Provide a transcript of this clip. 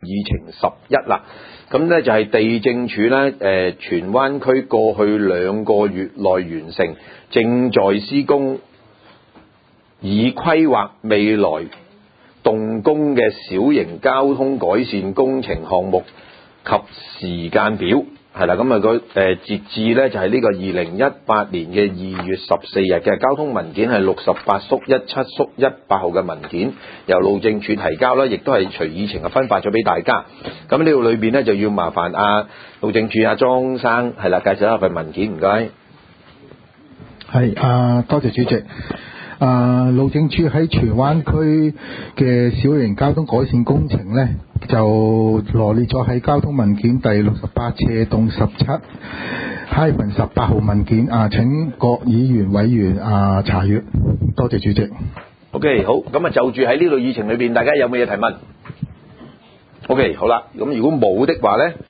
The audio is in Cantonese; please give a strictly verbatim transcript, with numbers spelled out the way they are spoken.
議程十一啦。咁呢就係地政署呢，誒荃灣區過去兩個月內完成，正在施工，已規劃未來動工嘅小型交通改善工程項目及時間表。係啦，咁啊個誒截至呢就係呢個二零一八年嘅二月十四日嘅交通文件係六十八縮一七縮一八號嘅文件，由路政署提交啦，亦都係隨議程啊分發咗俾大家。咁呢度裏邊呢，就要麻煩啊路政署阿莊生係啦，介紹一下份文件，唔該。 係啊，多謝主席。啊，路政署喺荃灣區嘅小型交通改善工程呢，就羅列咗喺交通文件第六十八斜洞十七 hyphen 十八號文件啊，請各議員委員啊查閱。多謝主席。 OK， 好，咁啊就住喺呢度議程裏邊，大家有冇嘢提問？OK， 好啦，咁如果冇的話呢？